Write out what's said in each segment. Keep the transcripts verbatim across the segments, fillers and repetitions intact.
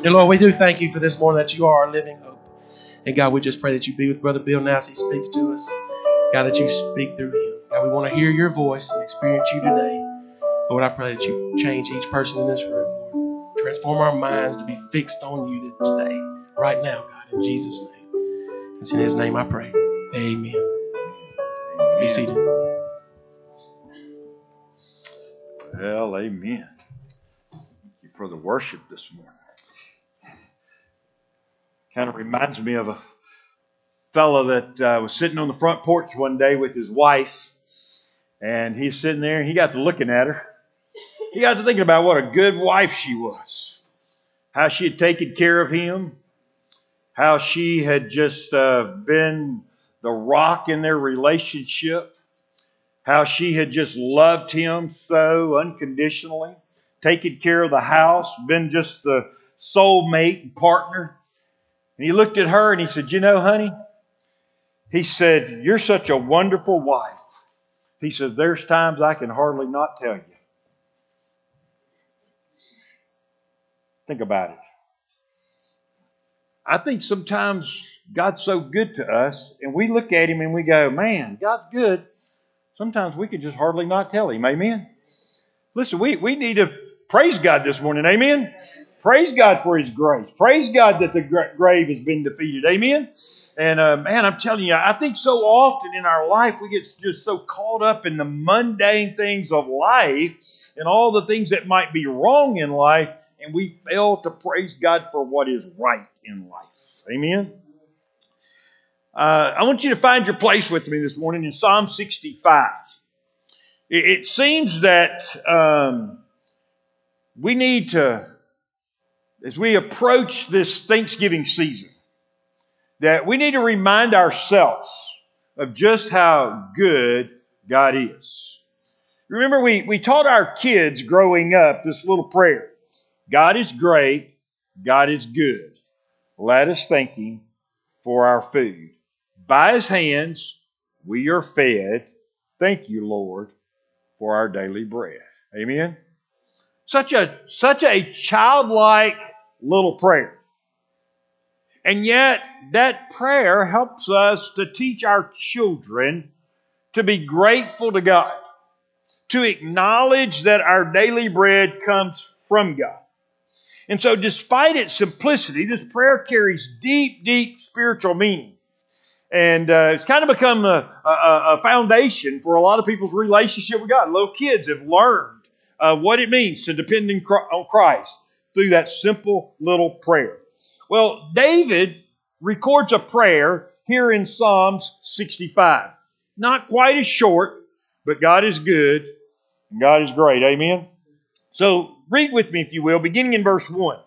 And Lord, we do thank you for this morning that you are our living hope. And God, we just pray that you be with Brother Bill now as he speaks to us. God, that you speak through him. God, we want to hear your voice and experience you today. Lord, I pray that you change each person in this room, Lord. Transform our minds to be fixed on you today, right now, God, in Jesus' name. It's in his name I pray. Amen. Amen. Be seated. Well, amen. Thank you for the worship this morning. Kind of reminds me of a fellow that uh, was sitting on the front porch one day with his wife, and he's sitting there and he got to looking at her. He got to thinking about what a good wife she was, how she had taken care of him, how she had just uh, been the rock in their relationship, how she had just loved him so unconditionally, taken care of the house, been just the soulmate and partner. And he looked at her and he said, you know, honey, he said, you're such a wonderful wife. He said, there's times I can hardly not tell you. Think about it. I think sometimes God's so good to us, and we look at him and we go, man, God's good. Sometimes we can just hardly not tell him. Amen? Listen, we, we need to praise God this morning. Amen? Praise God for his grace. Praise God that the grave has been defeated. Amen? And uh, man, I'm telling you, I think so often in our life we get just so caught up in the mundane things of life and all the things that might be wrong in life, and we fail to praise God for what is right in life. Amen? Uh, I want you to find your place with me this morning in Psalm sixty-five. It, it seems that um, we need to, as we approach this Thanksgiving season, that we need to remind ourselves of just how good God is. Remember, we, we taught our kids growing up this little prayer. God is great. God is good. Let us thank him for our food. By his hands we are fed. Thank you, Lord, for our daily bread. Amen? Such a, such a childlike little prayer. And yet, that prayer helps us to teach our children to be grateful to God, to acknowledge that our daily bread comes from God. And so, despite its simplicity, this prayer carries deep, deep spiritual meaning. And uh, it's kind of become a, a, a foundation for a lot of people's relationship with God. Little kids have learned uh, what it means to depend on Christ through that simple little prayer. Well, David records a prayer here in Psalms sixty-five. Not quite as short, but God is good and God is great. Amen? So read with me, if you will, beginning in verse one.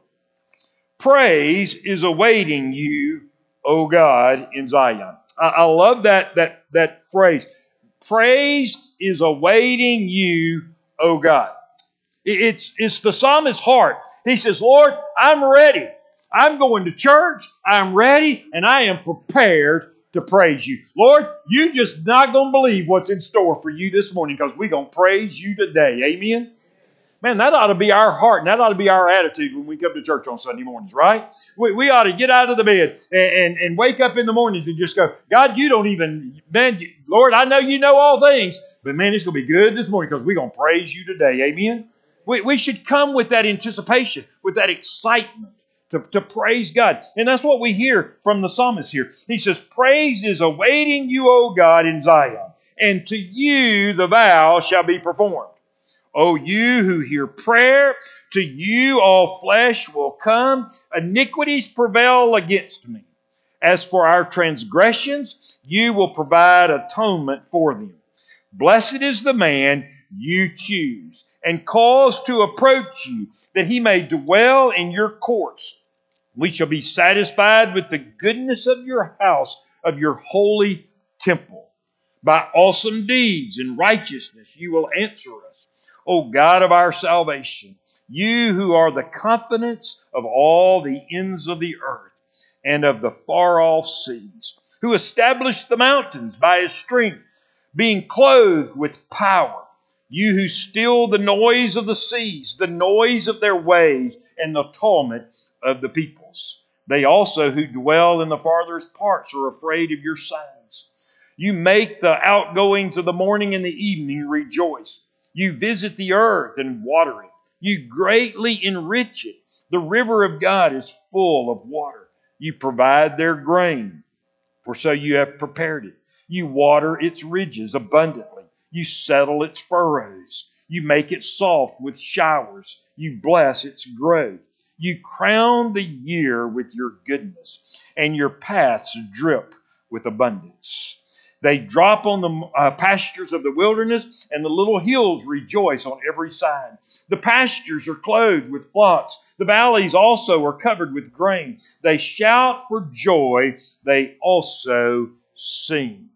Praise is awaiting you, O God, in Zion. I, I love that, that, that phrase. Praise is awaiting you, O God. It, it's, it's the psalmist's heart. He says, Lord, I'm ready. I'm going to church. I'm ready, and I am prepared to praise you. Lord, you just not going to believe what's in store for you this morning because we're going to praise you today. Amen? Man, that ought to be our heart, and that ought to be our attitude when we come to church on Sunday mornings, right? We, we ought to get out of the bed and, and, and wake up in the mornings and just go, God, you don't even, man, Lord, I know you know all things, but man, it's going to be good this morning because we're going to praise you today. Amen? We, we should come with that anticipation, with that excitement to, to praise God. And that's what we hear from the psalmist here. He says, praise is awaiting you, O God, in Zion, and to you the vow shall be performed. O you who hear prayer, to you all flesh will come. Iniquities prevail against me. As for our transgressions, you will provide atonement for them. Blessed is the man you choose and cause to approach you, that he may dwell in your courts. We shall be satisfied with the goodness of your house, of your holy temple. By awesome deeds and righteousness you will answer us, O God of our salvation, you who are the confidence of all the ends of the earth and of the far-off seas, who established the mountains by his strength, being clothed with power. You who still the noise of the seas, the noise of their waves, and the tumult of the peoples. They also who dwell in the farthest parts are afraid of your signs. You make the outgoings of the morning and the evening rejoice. You visit the earth and water it. You greatly enrich it. The river of God is full of water. You provide their grain, for so you have prepared it. You water its ridges abundantly. You settle its furrows. You make it soft with showers. You bless its growth. You crown the year with your goodness, and your paths drip with abundance. They drop on the uh, pastures of the wilderness, and the little hills rejoice on every side. The pastures are clothed with flocks. The valleys also are covered with grain. They shout for joy. They also sing.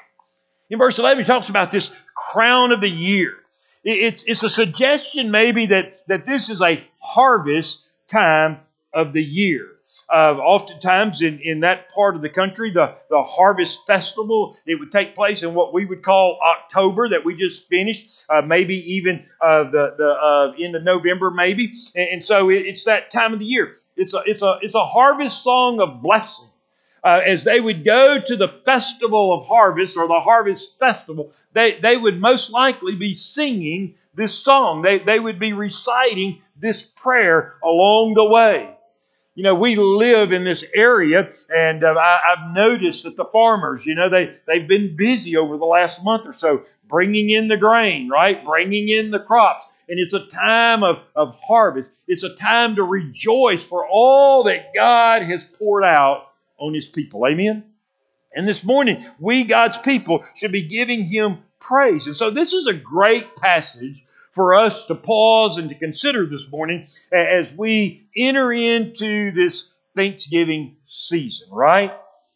In verse eleven, he talks about this crown of the year. It's, it's a suggestion maybe that, that this is a harvest time of the year. Uh, oftentimes in, in that part of the country, the, the harvest festival, it would take place in what we would call October that we just finished, uh, maybe even uh, the, the uh, end of November maybe. And, and so it, it's that time of the year. It's a, it's a, it's a harvest song of blessing. Uh, as they would go to the festival of harvest or the harvest festival, they, they would most likely be singing this song. They, they would be reciting this prayer along the way. You know, we live in this area, and uh, I, I've noticed that the farmers, you know, they, they've been busy over the last month or so bringing in the grain, right? Bringing in the crops. And it's a time of, of harvest. It's a time to rejoice for all that God has poured out on His people. Amen? And this morning, we, God's people, should be giving Him praise. And so this is a great passage for us to pause and to consider this morning as we enter into this Thanksgiving season, right?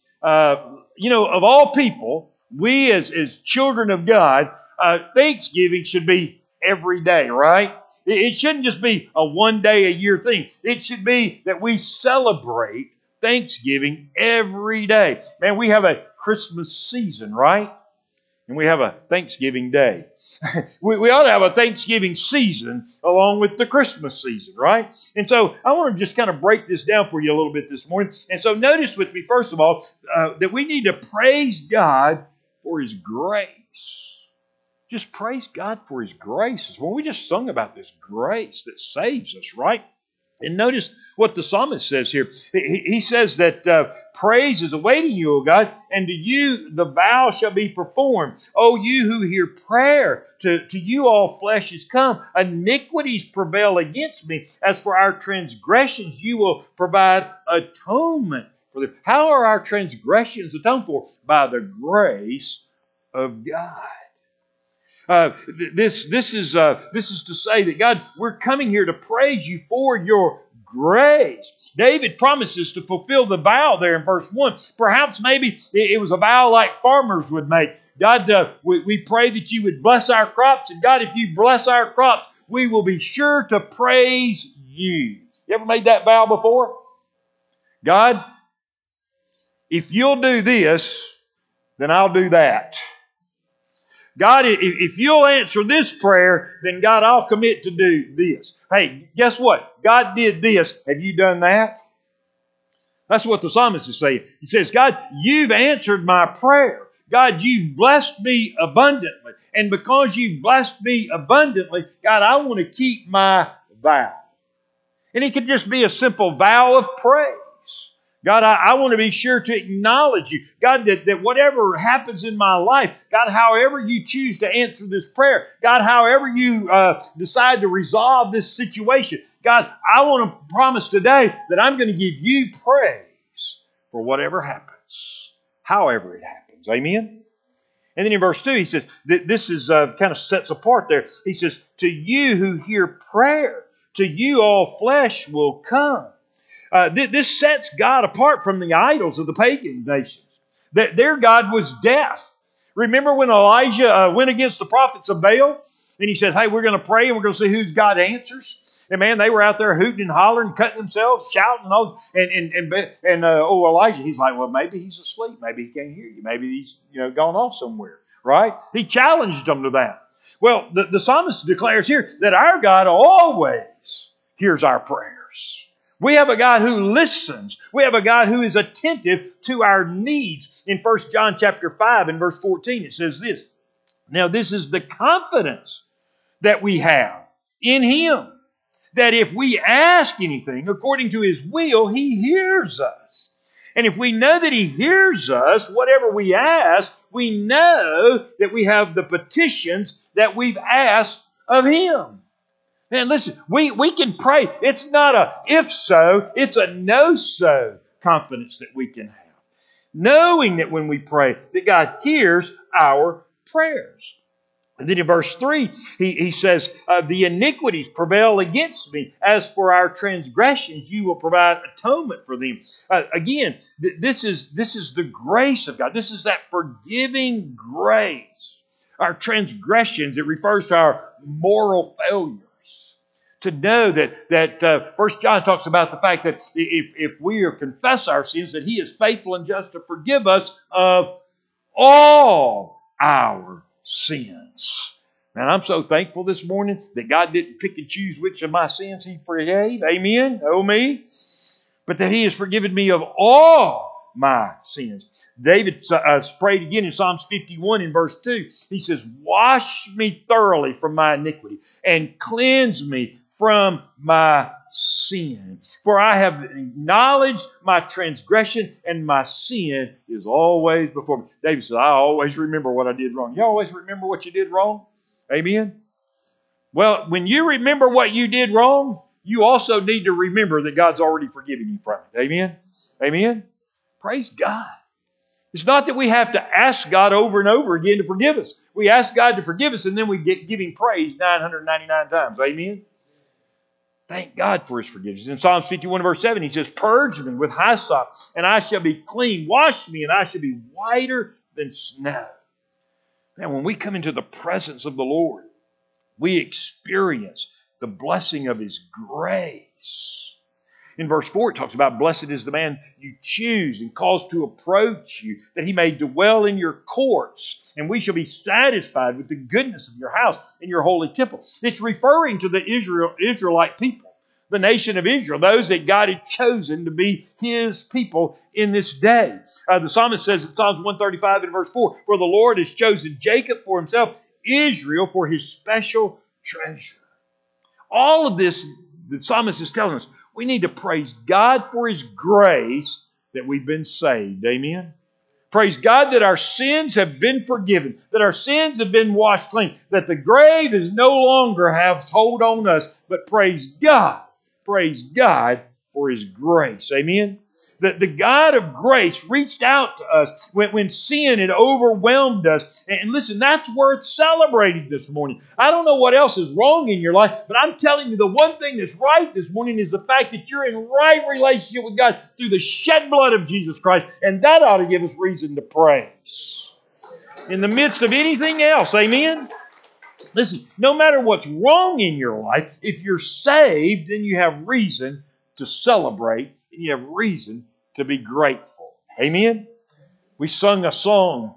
Uh, you know, of all people, we as, as children of God, uh, Thanksgiving should be every day, right? It, it shouldn't just be a one day a year thing. It should be that we celebrate Thanksgiving every day. Man, we have a Christmas season, right? And we have a Thanksgiving day. we, we ought to have a Thanksgiving season along with the Christmas season, right? And so I want to just kind of break this down for you a little bit this morning. And so notice with me, first of all, uh, that we need to praise God for His grace. Just praise God for His grace. When we just sung about this grace that saves us, right? And notice what the psalmist says here. He, he says that uh, praise is awaiting you, O God, and to you the vow shall be performed. O you who hear prayer, to, to you all flesh is come. Iniquities prevail against me. As for our transgressions, you will provide atonement for them. How are our transgressions atoned for? By the grace of God. Uh, this, this, is, uh, this is to say that, God, we're coming here to praise you for your grace. David promises to fulfill the vow there in verse one. Perhaps maybe it was a vow like farmers would make. God, uh, we, we pray that you would bless our crops. And God, if you bless our crops, we will be sure to praise you. You ever made that vow before? God, if you'll do this, then I'll do that. God, if you'll answer this prayer, then God, I'll commit to do this. Hey, guess what? God did this. Have you done that? That's what the psalmist is saying. He says, God, you've answered my prayer. God, you've blessed me abundantly. And because you've blessed me abundantly, God, I want to keep my vow. And it could just be a simple vow of praise. God, I, I want to be sure to acknowledge you. God, that, that whatever happens in my life, God, however you choose to answer this prayer, God, however you uh, decide to resolve this situation, God, I want to promise today that I'm going to give you praise for whatever happens, however it happens. Amen? And then in verse two, he says, that this is uh, kind of sets apart there. He says, to you who hear prayer, to you all flesh will come. Uh, th- this sets God apart from the idols of the pagan nations. Th- their God was death. Remember when Elijah uh, went against the prophets of Baal? And he said, hey, we're going to pray and we're going to see whose God answers. And man, they were out there hooting and hollering, cutting themselves, shouting, and all. And, and, and, and uh, oh, Elijah, he's like, well, maybe he's asleep. Maybe he can't hear you. Maybe he's you know gone off somewhere, right? He challenged them to that. Well, the, the psalmist declares here that our God always hears our prayers. We have a God who listens. We have a God who is attentive to our needs. In First John chapter five and verse fourteen, it says this. Now this is the confidence that we have in Him, that if we ask anything according to His will, He hears us. And if we know that He hears us, whatever we ask, we know that we have the petitions that we've asked of Him. Man, listen, we, we can pray. It's not a if so, it's a no so confidence that we can have. Knowing that when we pray, that God hears our prayers. And then in verse three, he, he says, uh, the iniquities prevail against me. As for our transgressions, you will provide atonement for them. Uh, again, th- this is, this is the grace of God. This is that forgiving grace. Our transgressions, it refers to our moral failures. To know that, that uh, First John talks about the fact that if, if we are confess our sins, that He is faithful and just to forgive us of all our sins. And I'm so thankful this morning that God didn't pick and choose which of my sins He forgave. Amen. Oh me. But that He has forgiven me of all my sins. David uh, prayed again in Psalms fifty-one in verse two. He says, wash me thoroughly from my iniquity and cleanse me from my sin. For I have acknowledged my transgression, and my sin is always before me. David said, I always remember what I did wrong. You always remember what you did wrong? Amen? Well, when you remember what you did wrong, you also need to remember that God's already forgiven you from it. Amen? Amen? Praise God. It's not that we have to ask God over and over again to forgive us. We ask God to forgive us, and then we get, give Him praise nine hundred ninety-nine times. Amen? Thank God for His forgiveness. In Psalms fifty-one verse seven, He says, purge me with hyssop, and I shall be clean. Wash me, and I shall be whiter than snow. Now, when we come into the presence of the Lord, we experience the blessing of His grace. In verse four, it talks about, blessed is the man you choose and cause to approach you, that he may dwell in your courts, and we shall be satisfied with the goodness of your house and your holy temple. It's referring to the Israel, Israelite people, the nation of Israel, those that God had chosen to be His people in this day. Uh, the psalmist says in Psalms one thirty-five and verse four, for the Lord has chosen Jacob for Himself, Israel for His special treasure. All of this, the psalmist is telling us, we need to praise God for His grace that we've been saved. Amen? Praise God that our sins have been forgiven, that our sins have been washed clean, that the grave is no longer have hold on us, but praise God, praise God for His grace. Amen? The, the God of grace reached out to us when, when sin had overwhelmed us. And listen, that's worth celebrating this morning. I don't know what else is wrong in your life, but I'm telling you the one thing that's right this morning is the fact that you're in right relationship with God through the shed blood of Jesus Christ. And that ought to give us reason to praise. In the midst of anything else, amen? Listen, no matter what's wrong in your life, if you're saved, then you have reason to celebrate and you have reason to be grateful. Amen? We sung a song,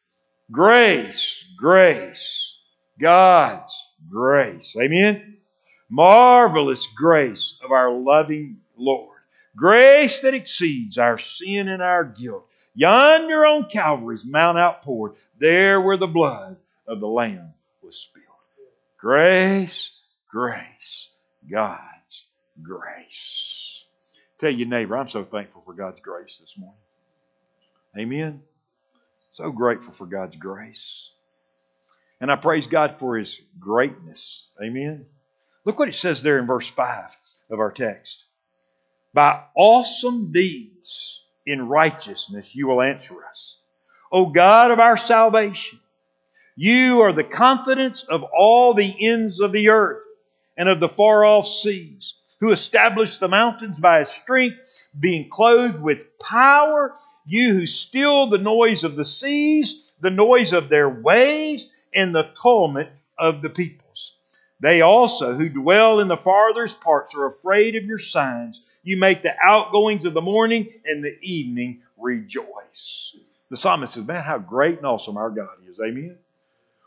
Grace, Grace, God's grace. Amen? Marvelous grace of our loving Lord. Grace that exceeds our sin and our guilt. Yonder on Calvary's mount outpoured, there where the blood of the Lamb was spilled. Grace, grace, God's grace. Tell your neighbor, I'm so thankful for God's grace this morning. Amen. So grateful for God's grace. And I praise God for His greatness. Amen. Look what it says there in verse five of our text. By awesome deeds in righteousness you will answer us. O God of our salvation, you are the confidence of all the ends of the earth and of the far-off seas, who established the mountains by His strength, being clothed with power, you who still the noise of the seas, the noise of their waves, and the tumult of the peoples. They also who dwell in the farthest parts are afraid of your signs. You make the outgoings of the morning and the evening rejoice. The psalmist says, man, how great and awesome our God is. Amen.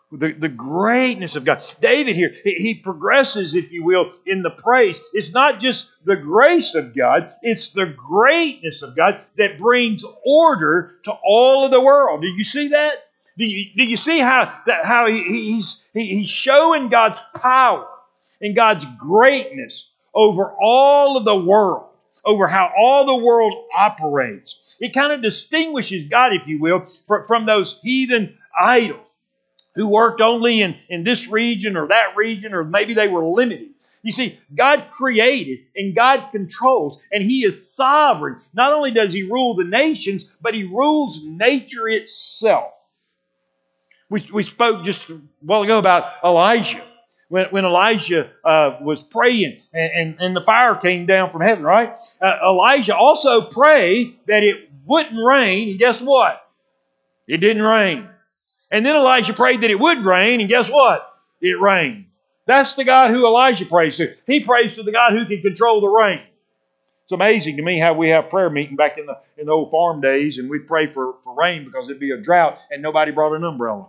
The, the greatness of God. David here, he, he progresses, if you will, in the praise. It's not just the grace of God, it's the greatness of God that brings order to all of the world. Do you see that? Do you, do you see how, that, how he, he's, he, he's showing God's power and God's greatness over all of the world, over how all the world operates? It kind of distinguishes God, if you will, from, from those heathen idols who worked only in, in this region or that region, or maybe they were limited. You see, God created and God controls, and He is sovereign. Not only does He rule the nations, but He rules nature itself. We, we spoke just a while ago about Elijah. When, when Elijah uh, was praying and, and, and the fire came down from heaven, right? Uh, Elijah also prayed that it wouldn't rain, and guess what? It didn't rain. And then Elijah prayed that it would rain, and guess what? It rained. That's the God who Elijah prays to. He prays to the God who can control the rain. It's amazing to me how we have prayer meeting back in the in the old farm days, and we'd pray for, for rain because it'd be a drought, and nobody brought an umbrella.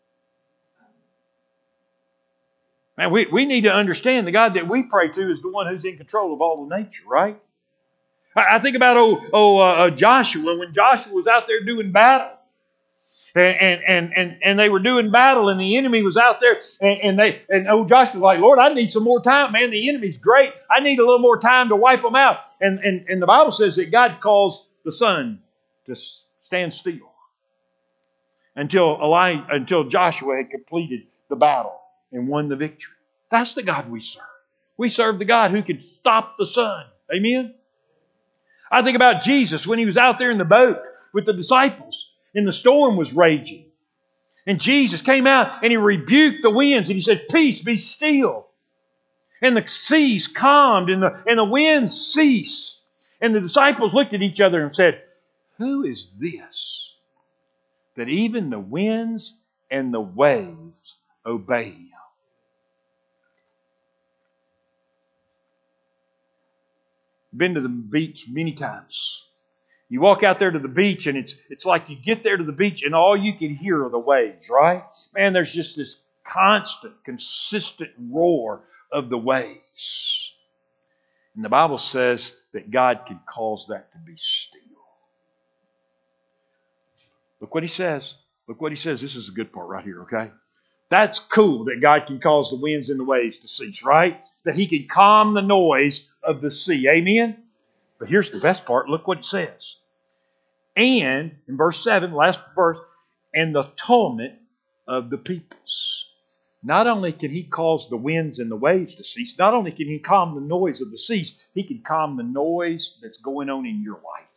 Man, we, we need to understand the God that we pray to is the one who's in control of all of nature, right? I, I think about old, old uh, Joshua, when Joshua was out there doing battle. And, and, and, and they were doing battle, and the enemy was out there, and, and they and old Joshua was like, Lord, I need some more time, man. The enemy's great. I need a little more time to wipe them out. And, and, and the Bible says that God calls the sun to stand still until Eli, until Joshua had completed the battle and won the victory. That's the God we serve. We serve the God who can stop the sun. Amen? I think about Jesus when He was out there in the boat with the disciples, and the storm was raging. And Jesus came out and He rebuked the winds and He said, peace, be still. And the seas calmed and the, and the winds ceased. And the disciples looked at each other and said, who is this that even the winds and the waves obey Him? Been to the beach many times. You walk out there to the beach, and it's it's like you get there to the beach and all you can hear are the waves, right? Man, there's just this constant, consistent roar of the waves. And the Bible says that God can cause that to be still. Look what He says. Look what He says. This is the good part right here, okay? That's cool that God can cause the winds and the waves to cease, right? That He can calm the noise of the sea. Amen? But here's the best part. Look what it says. And, in verse seven, last verse, and the tumult of the peoples. Not only can He cause the winds and the waves to cease, not only can He calm the noise of the seas, He can calm the noise that's going on in your life.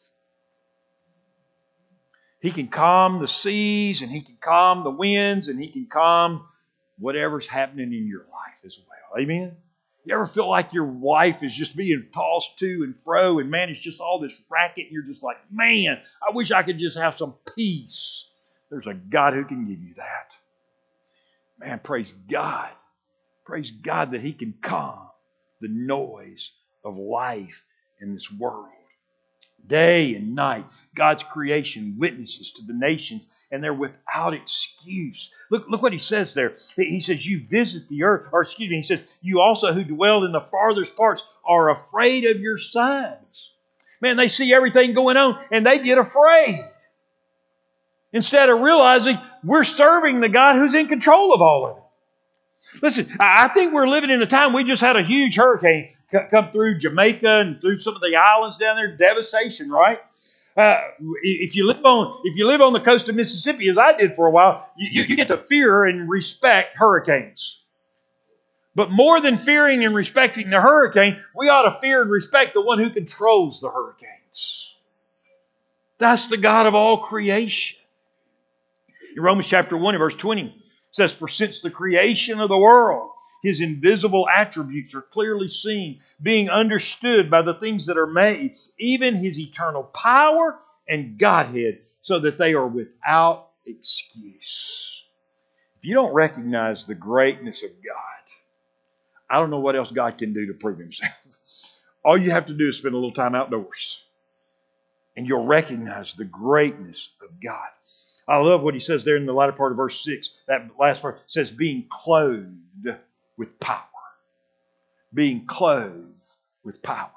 He can calm the seas, and He can calm the winds, and He can calm whatever's happening in your life as well. Amen? You ever feel like your life is just being tossed to and fro, and man, it's just all this racket, and you're just like, man, I wish I could just have some peace. There's a God who can give you that. Man, praise God. Praise God that He can calm the noise of life in this world. Day and night, God's creation witnesses to the nations, and they're without excuse. Look, look what He says there. He says, you visit the earth, or excuse me, He says, you also who dwell in the farthest parts are afraid of your signs. Man, they see everything going on, and they get afraid. Instead of realizing we're serving the God who's in control of all of it. Listen, I think we're living in a time, we just had a huge hurricane come through Jamaica and through some of the islands down there. Devastation, right? Uh, if you live on if you live on the coast of Mississippi, as I did for a while, you, you get to fear and respect hurricanes. But more than fearing and respecting the hurricane, we ought to fear and respect the one who controls the hurricanes. That's the God of all creation. In Romans chapter one and verse twenty, it says, for since the creation of the world, His invisible attributes are clearly seen, being understood by the things that are made, even His eternal power and Godhead, so that they are without excuse. If you don't recognize the greatness of God, I don't know what else God can do to prove Himself. All you have to do is spend a little time outdoors, and you'll recognize the greatness of God. I love what he says there in the latter part of verse six. That last part says, being clothed with power. Being clothed with power.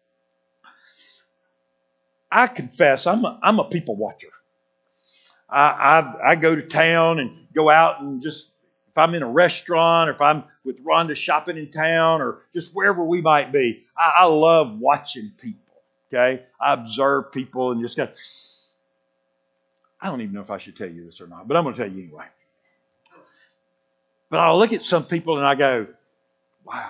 I confess, I'm a, I'm a people watcher. I, I I go to town and go out and just, if I'm in a restaurant or if I'm with Rhonda shopping in town or just wherever we might be, I, I love watching people. Okay, I observe people and just go. I don't even know if I should tell you this or not, but I'm going to tell you anyway. But I'll look at some people and I go, wow,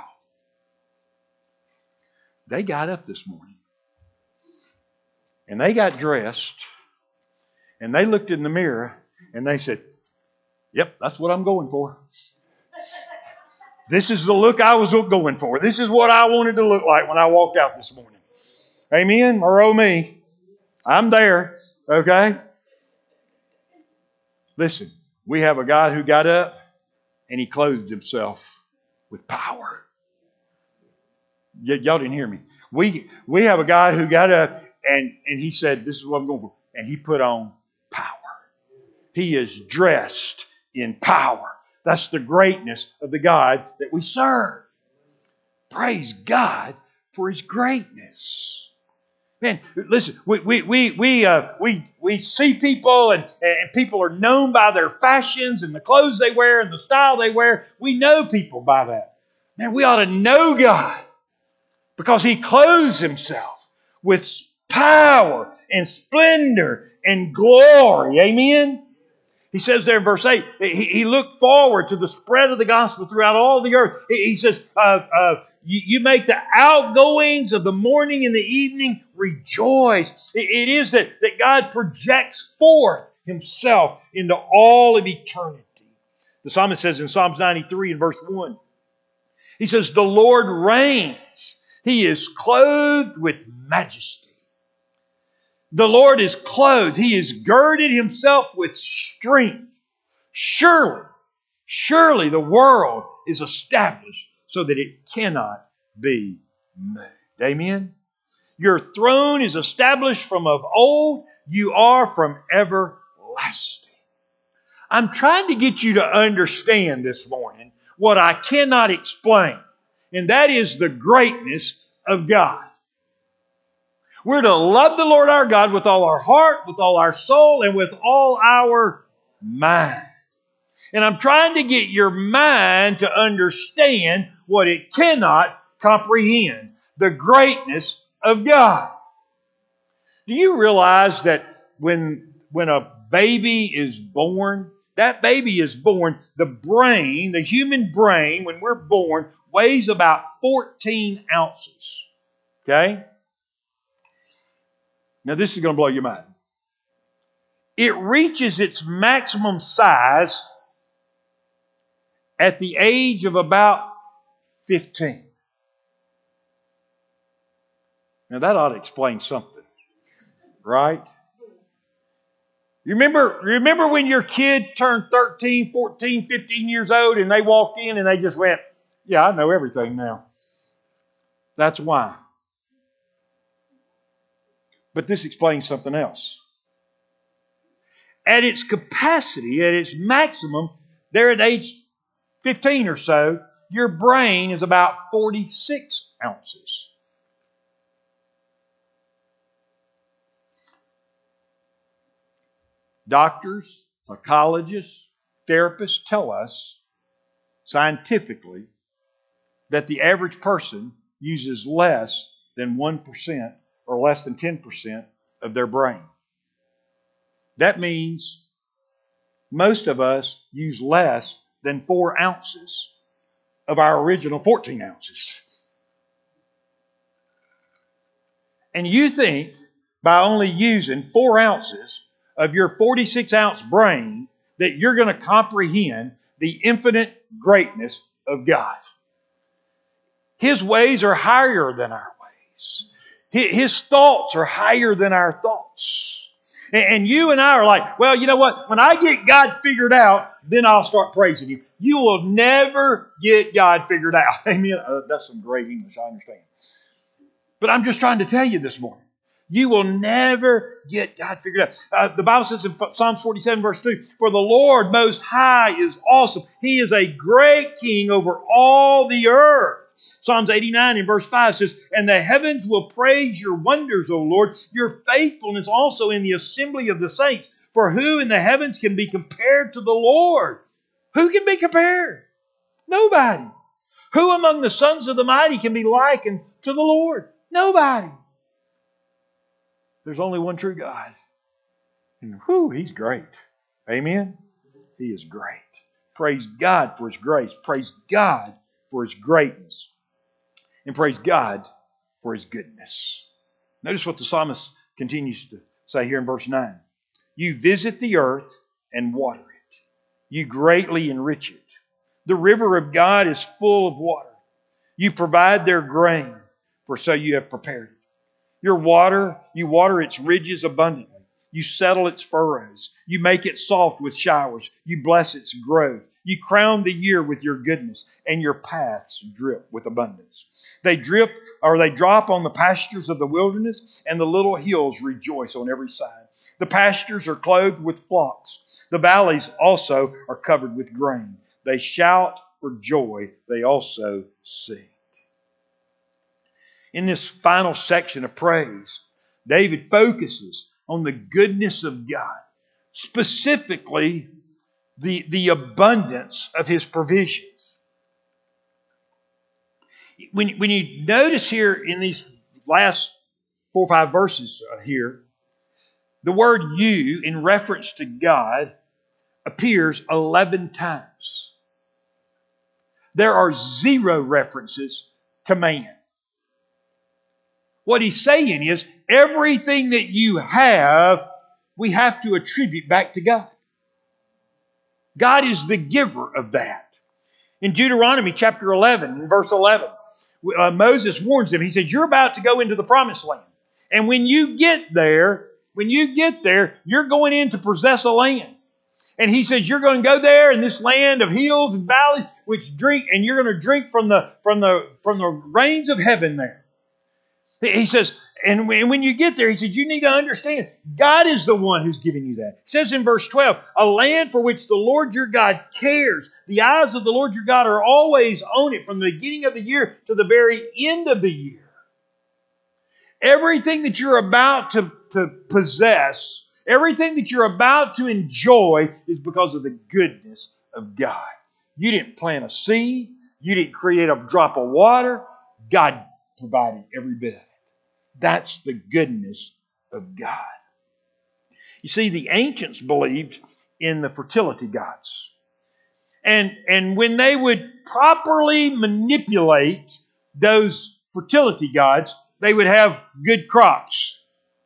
they got up this morning and they got dressed and they looked in the mirror and they said, yep, that's what I'm going for. This is the look I was going for. This is what I wanted to look like when I walked out this morning. Amen? Or oh me. I'm there. Okay? Listen, we have a God who got up and He clothed Himself with power. Y- y'all didn't hear me. We, we have a God who got up and, and He said, this is what I'm going for. And He put on power. He is dressed in power. That's the greatness of the God that we serve. Praise God for His greatness. Man, listen, we we we we uh, we we see people and, and people are known by their fashions and the clothes they wear and the style they wear. We know people by that. Man, we ought to know God because He clothes Himself with power and splendor and glory. Amen? He says there in verse eight, he, he looked forward to the spread of the gospel throughout all the earth. He, he says, uh, uh, you, you make the outgoings of the morning and the evening rejoice. It, it is that, that God projects forth Himself into all of eternity. The psalmist says in Psalms ninety-three and verse one, he says, the Lord reigns. He is clothed with majesty. The Lord is clothed. He is girded Himself with strength. Surely, surely the world is established so that it cannot be moved. Amen? Your throne is established from of old. You are from everlasting. I'm trying to get you to understand this morning what I cannot explain, and that is the greatness of God. We're to love the Lord our God with all our heart, with all our soul, and with all our mind. And I'm trying to get your mind to understand what it cannot comprehend, the greatness of God. Do you realize that when, when a baby is born, that baby is born, the brain, the human brain, when we're born, weighs about fourteen ounces. Okay? Now, this is going to blow your mind. It reaches its maximum size at the age of about fifteen. Now, that ought to explain something, right? You remember, remember when your kid turned thirteen, fourteen, fifteen years old and they walked in and they just went, yeah, I know everything now. That's why. But this explains something else. At its capacity, at its maximum, there at age fifteen or so, your brain is about forty-six ounces. Doctors, psychologists, therapists tell us scientifically that the average person uses less than one percent or less than ten percent of their brain. That means most of us use less than four ounces of our original fourteen ounces. And you think by only using four ounces of your forty-six ounce brain that you're going to comprehend the infinite greatness of God. His ways are higher than our ways. His thoughts are higher than our thoughts. And you and I are like, well, you know what? When I get God figured out, then I'll start praising Him. You will never get God figured out. Amen. Uh, that's some great English, I understand. But I'm just trying to tell you this morning You will never get God figured out. Uh, the Bible says in Psalms forty-seven, verse two, for the Lord Most High is awesome. He is a great King over all the earth. Psalms eighty-nine in verse five says, and the heavens will praise your wonders, O Lord, your faithfulness also in the assembly of the saints. For who in the heavens can be compared to the Lord? Who can be compared? Nobody. Who among the sons of the mighty can be likened to the Lord? Nobody. There's only one true God. And whew, He's great. Amen? He is great. Praise God for His grace. Praise God for His greatness. And praise God for His goodness. Notice what the psalmist continues to say here in verse nine. You visit the earth and water it. You greatly enrich it. The river of God is full of water. You provide their grain, for so you have prepared it. Your water, you water its ridges abundantly. You settle its furrows. You make it soft with showers. You bless its growth. You crown the year with your goodness, and your paths drip with abundance. They drip, or they drop on the pastures of the wilderness, and the little hills rejoice on every side. The pastures are clothed with flocks. The valleys also are covered with grain. They shout for joy. They also sing. In this final section of praise, David focuses on the goodness of God, specifically the, the abundance of His provisions. When, when you notice here in these last four or five verses here, the word you in reference to God appears eleven times. There are zero references to man. What he's saying is everything that you have, we have to attribute back to God. God is the giver of that. In Deuteronomy chapter eleven, verse eleven, uh, Moses warns them. He says, you're about to go into the promised land. And when you get there, when you get there, you're going in to possess a land. And he says, you're going to go there in this land of hills and valleys, which drink, and you're going to drink from the, from the, from the rains of heaven there. He says, and when you get there, he says, you need to understand, God is the one who's giving you that. He says in verse twelve, a land for which the Lord your God cares. The eyes of the Lord your God are always on it from the beginning of the year to the very end of the year. Everything that you're about to, to possess, everything that you're about to enjoy is because of the goodness of God. You didn't plant a seed. You didn't create a drop of water. God provided every bit of it. That's the goodness of God. You see, the ancients believed in the fertility gods. And, and when they would properly manipulate those fertility gods, they would have good crops.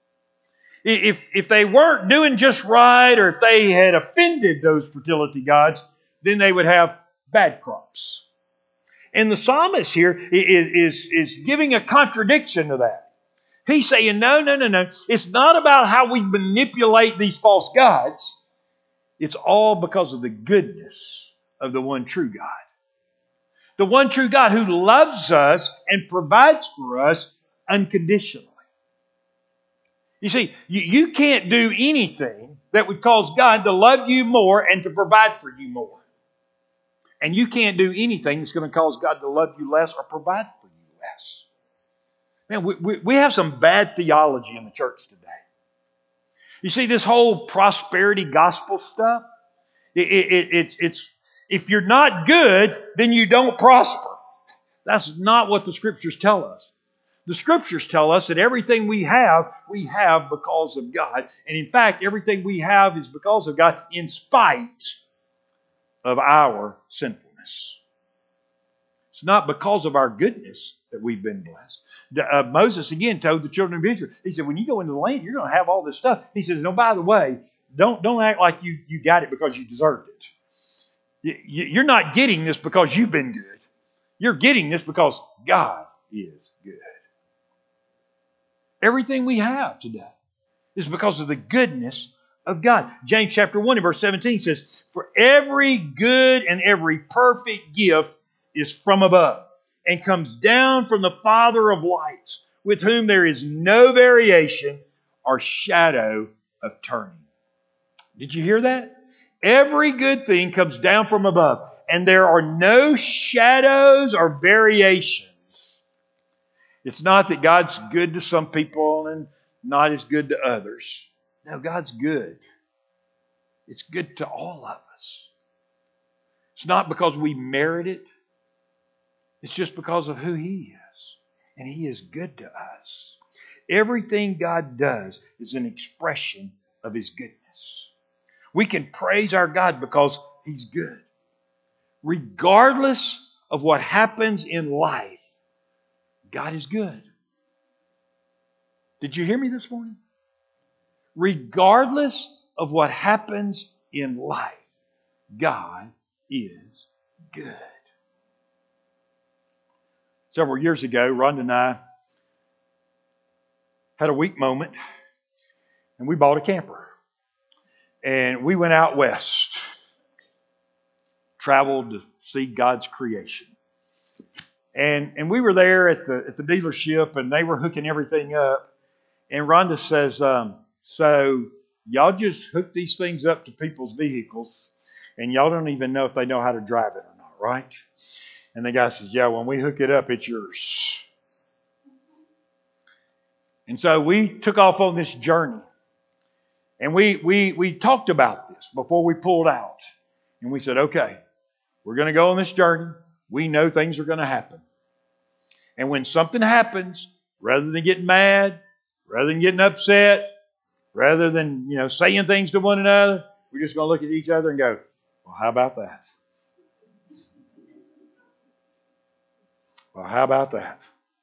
If, if they weren't doing just right, or if they had offended those fertility gods, then they would have bad crops. And the psalmist here is, is, is giving a contradiction to that. He's saying, no, no, no, no. It's not about how we manipulate these false gods. It's all because of the goodness of the one true God. The one true God who loves us and provides for us unconditionally. You see, you, you can't do anything that would cause God to love you more and to provide for you more. And you can't do anything that's going to cause God to love you less or provide for you less. Man, we, we, we have some bad theology in the church today. You see, this whole prosperity gospel stuff, it, it, it, it's, it's if you're not good, then you don't prosper. That's not what the Scriptures tell us. The Scriptures tell us that everything we have, we have because of God. And in fact, everything we have is because of God in spite of our sinfulness. It's not because of our goodness that we've been blessed. Uh, Moses again told the children of Israel, he said, when you go into the land, you're going to have all this stuff. He says, no, by the way, don't, don't act like you, you got it because you deserved it. You, you're not getting this because you've been good. You're getting this because God is good. Everything we have today is because of the goodness of God. James chapter one and verse seventeen says, for every good and every perfect gift is from above and comes down from the Father of lights, with whom there is no variation or shadow of turning. Did you hear that? Every good thing comes down from above, and there are no shadows or variations. It's not that God's good to some people and not as good to others. No, God's good. It's good to all of us. It's not because we merit it. It's just because of who He is. And He is good to us. Everything God does is an expression of His goodness. We can praise our God because He's good. Regardless of what happens in life, God is good. Did you hear me this morning? Regardless of what happens in life, God is good. Several years ago, Rhonda and I had a weak moment, and we bought a camper. And we went out west, traveled to see God's creation. And, and we were there at the, at the dealership, and they were hooking everything up. And Rhonda says, um, so y'all just hook these things up to people's vehicles, and y'all don't even know if they know how to drive it or not, right? And the guy says, yeah, when we hook it up, it's yours. And so we took off on this journey. And we, we, we talked about this before we pulled out. And we said, okay, we're going to go on this journey. We know things are going to happen. And when something happens, rather than getting mad, rather than getting upset, rather than, you know, saying things to one another, we're just going to look at each other and go, well, how about that? Well, how about that?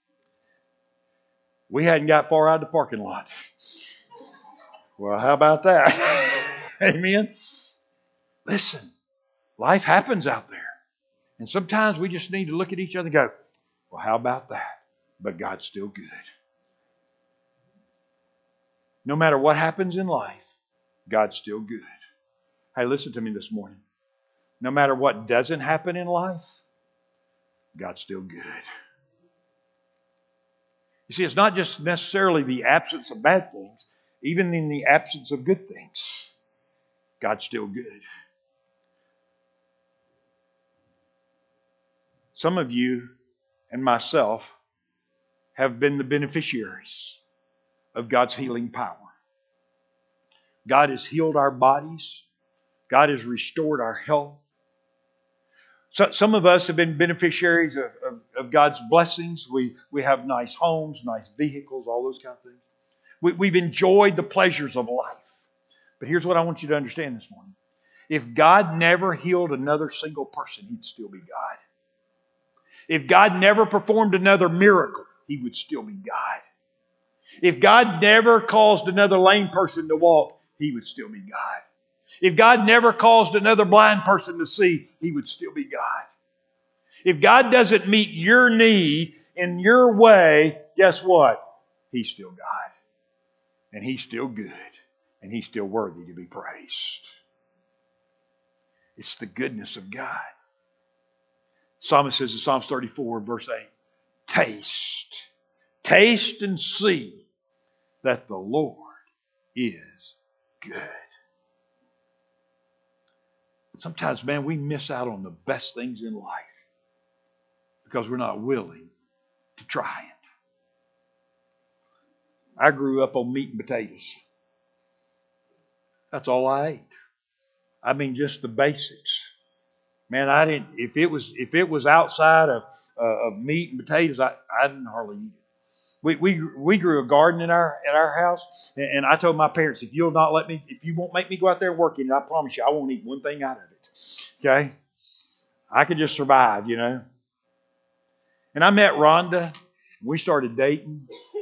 We hadn't got far out of the parking lot. Well, how about that? Amen? Listen, life happens out there. And sometimes we just need to look at each other and go, well, how about that? But God's still good. No matter what happens in life, God's still good. Hey, listen to me this morning. No matter what doesn't happen in life, God's still good. You see, it's not just necessarily the absence of bad things. Even in the absence of good things, God's still good. Some of you and myself have been the beneficiaries of God's healing power. God has healed our bodies. God has restored our health. So, some of us have been beneficiaries of, of, of God's blessings. We, we have nice homes, nice vehicles, all those kind of things. We, we've enjoyed the pleasures of life. But here's what I want you to understand this morning. If God never healed another single person, He'd still be God. If God never performed another miracle, He would still be God. If God never caused another lame person to walk, He would still be God. If God never caused another blind person to see, He would still be God. If God doesn't meet your need in your way, guess what? He's still God. And He's still good. And He's still worthy to be praised. It's the goodness of God. The psalmist says in Psalms thirty-four, verse eight, taste, taste and see that the Lord is good. Sometimes, man, we miss out on the best things in life because we're not willing to try it. I grew up on meat and potatoes. That's all I ate. I mean, just the basics. Man, I didn't. If it was if it was outside of uh, of meat and potatoes, I, I didn't hardly eat it. We we we grew a garden in our at our house, and, and I told my parents, if you'll not let me, if you won't make me go out there and work in it, I promise you, I won't eat one thing out of it. Okay, I could just survive, you know. And I met Rhonda. We started dating.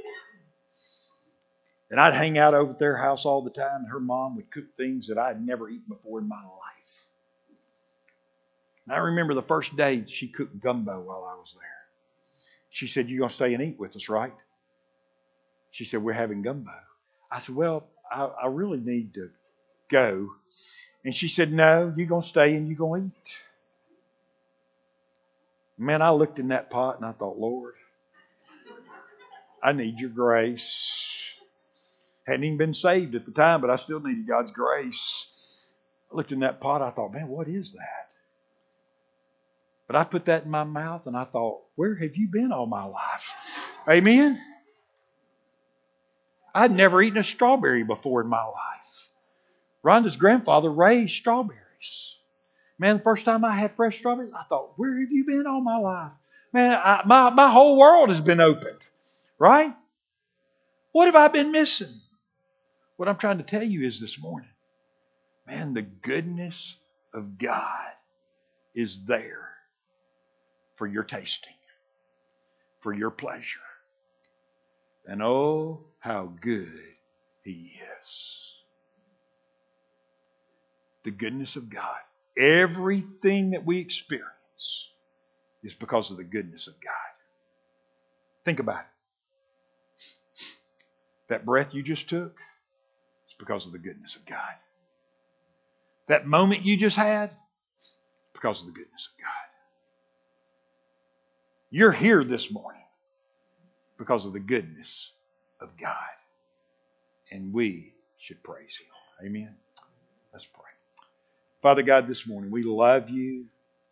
And I'd hang out over at their house all the time, and her mom would cook things that I had never eaten before in my life. And I remember the first day she cooked gumbo while I was there. She said, you're going to stay and eat with us, right? She said, we're having gumbo. I said, well, I, I really need to go. And she said, no, you're going to stay and you're going to eat. Man, I looked in that pot and I thought, Lord, I need your grace. Hadn't even been saved at the time, but I still needed God's grace. I looked in that pot, I thought, man, what is that? But I put that in my mouth and I thought, where have you been all my life? Amen? I'd never eaten a strawberry before in my life. Rhonda's grandfather raised strawberries. Man, the first time I had fresh strawberries, I thought, where have you been all my life? Man, I, my, my whole world has been opened. Right? What have I been missing? What I'm trying to tell you is this morning, man, the goodness of God is there for your tasting, for your pleasure. And oh, how good He is. The goodness of God. Everything that we experience is because of the goodness of God. Think about it. That breath you just took is because of the goodness of God. That moment you just had, because of the goodness of God. You're here this morning because of the goodness of God. And we should praise Him. Amen. Let's pray. Father God, this morning we love You.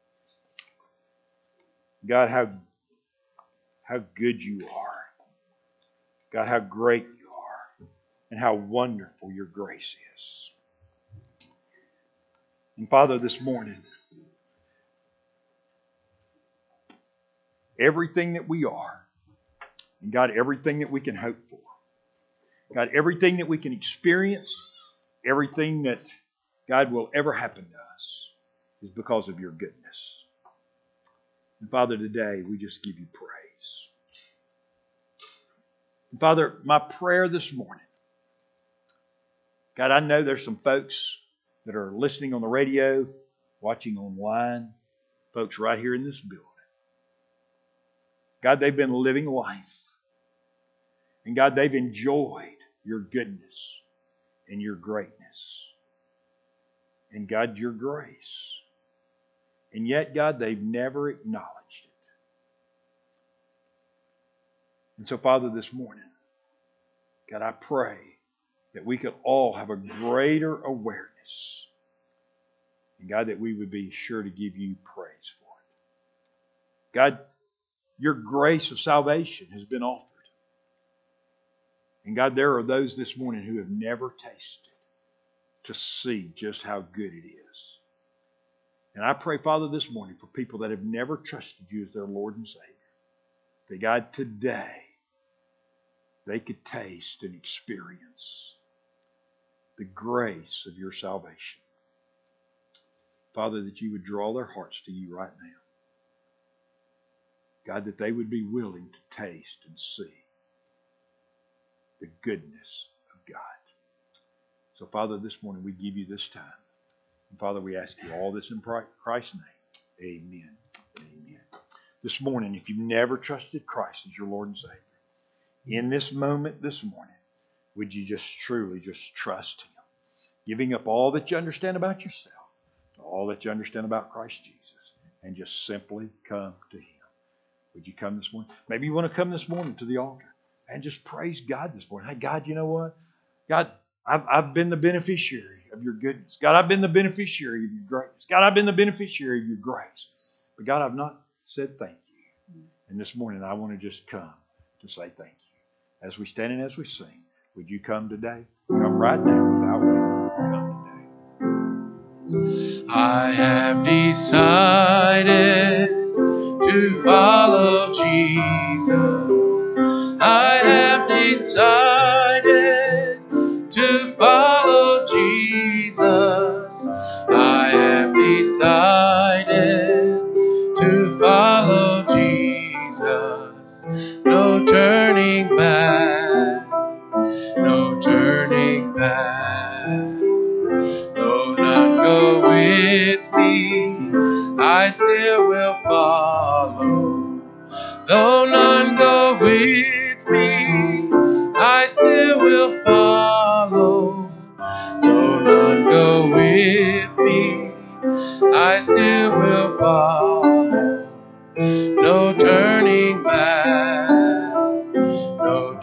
God, how, how good You are. God, how great You are. And how wonderful Your grace is. And Father, this morning, everything that we are, and God, everything that we can hope for, God, everything that we can experience, everything that, God, will ever happen to us is because of Your goodness. And Father, today we just give You praise. And Father, my prayer this morning, God, I know there's some folks that are listening on the radio, watching online, folks right here in this building. God, they've been living life. And God, they've enjoyed Your goodness and Your greatness. And God, Your grace. And yet, God, they've never acknowledged it. And so, Father, this morning, God, I pray that we could all have a greater awareness. And God, that we would be sure to give You praise for it. God, Your grace of salvation has been offered. And God, there are those this morning who have never tasted to see just how good it is. And I pray, Father, this morning for people that have never trusted You as their Lord and Savior, that God, today they could taste and experience the grace of Your salvation. Father, that You would draw their hearts to You right now. God, that they would be willing to taste and see the goodness of God. So, Father, this morning we give You this time. And Father, we ask You all this in Christ's name. Amen. Amen. This morning, if you've never trusted Christ as your Lord and Savior, in this moment this morning, would you just truly just trust Him? Giving up all that you understand about yourself, all that you understand about Christ Jesus, and just simply come to Him. Would you come this morning? Maybe you want to come this morning to the altar and just praise God this morning. Hey, God, you know what? God, I've, I've been the beneficiary of Your goodness. God, I've been the beneficiary of Your grace. God, I've been the beneficiary of Your grace. But God, I've not said thank You. And this morning, I want to just come to say thank You. As we stand and as we sing, would you come today? Come right now without waiting. Come today. I have decided to follow Jesus. I have decided to follow Jesus. I have decided to follow Jesus. No turning back, no turning back. Though none go with me, I still will follow. Though none go with me, I still will follow. Though none go with me, I still will follow. No turning back, no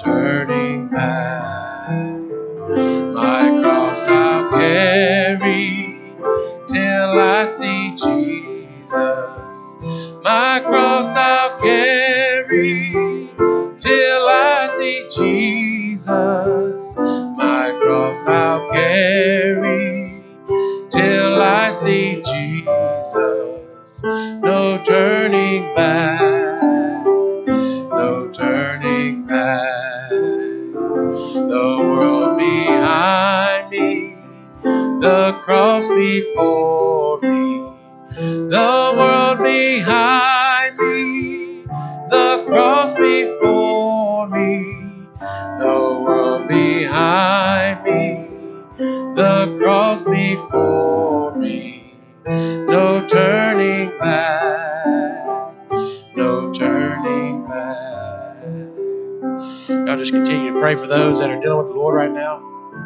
I see Jesus. My cross I'll carry till I see Jesus. My cross I'll carry till I see Jesus. No turning back, no turning back. The world behind me, the cross before me. The world behind me, the cross before me. The world behind me, the cross before me. No turning back, no turning back. Y'all just continue to pray for those that are dealing with the Lord right now.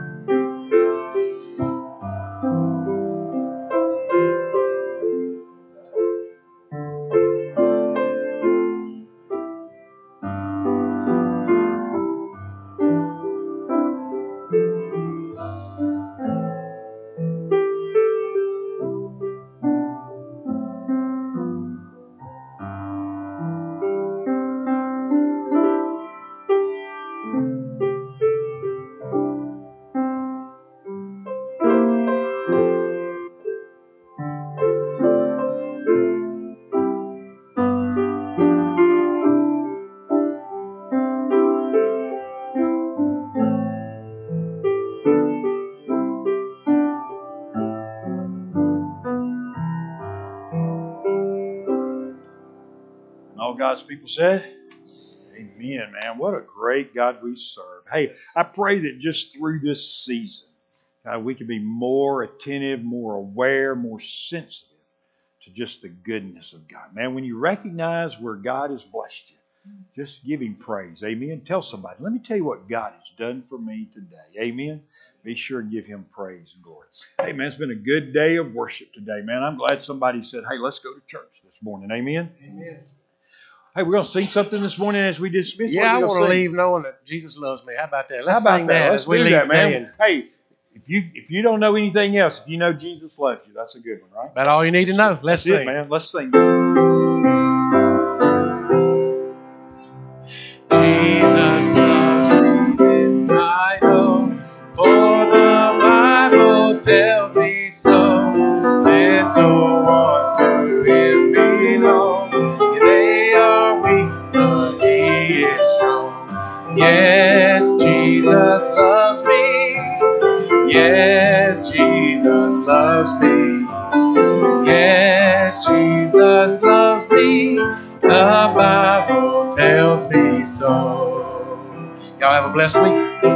And all God's people said, amen, man. What a great God we serve. Hey, I pray that just through this season, God, we can be more attentive, more aware, more sensitive to just the goodness of God. Man, when you recognize where God has blessed you, just give Him praise. Amen. Tell somebody, let me tell you what God has done for me today. Amen. Be sure and give Him praise and glory. Hey, man, it's been a good day of worship today, man. I'm glad somebody said, hey, let's go to church this morning. Amen. Amen. Hey, we're going to sing something this morning as we dismiss. Yeah, I want to leave knowing that Jesus loves me. How about that? Let's How about sing that? that Let's as we do leave that, today. man. Hey, if you if you don't know anything else, if you know Jesus loves you, that's a good one, right? About all you need to know. Let's That's sing. it, man. Let's sing. Jesus loves me, this I know, for the Bible tells me so. Little ones to Him belong. Yeah, they are weak, but He is strong. Yes, Jesus loves me. Yes, Jesus loves me. Yes, Jesus loves me. The Bible tells me so. Y'all have a blessed week.